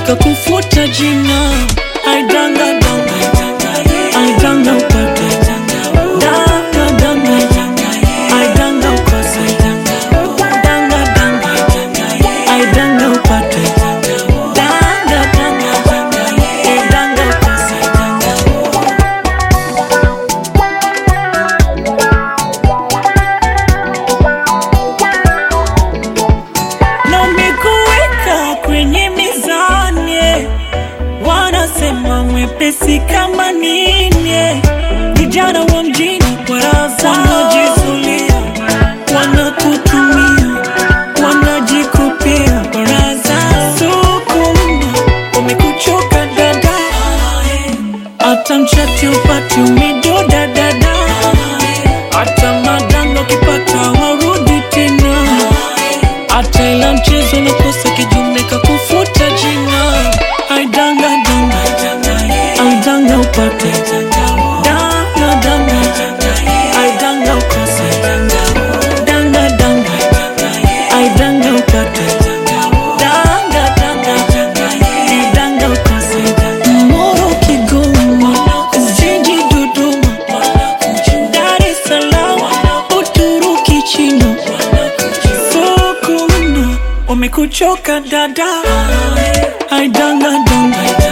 kakufuta jina. Aidanga danga, aidanga upate, danga danga, aidanga ukose, danga danga, aidanga upate, danga danga, aidanga ukose. Na umekuweka kwenye mizani, wanasema mwepesi kama nini. Vijana wa mjini waraza wanajizulia, wanakutumia, wanajikopea baraza. Sukuma umekuchoka dada, hata mchati upati umedoda dada, hata madanga ukipata warudi tena, hata ila mchezo nakosa kijumbe kakufuta jina. Aidanga danga, aidanga upate, danga danga, aidanga ukose, danga danga, aidanga upate, danga danga, aidanga ukose. Moro Kigoma, Ujiji Dodoma, Dar es Salaam, Uturuki Chino. Sokona umekuchoka dada, aidanga danga.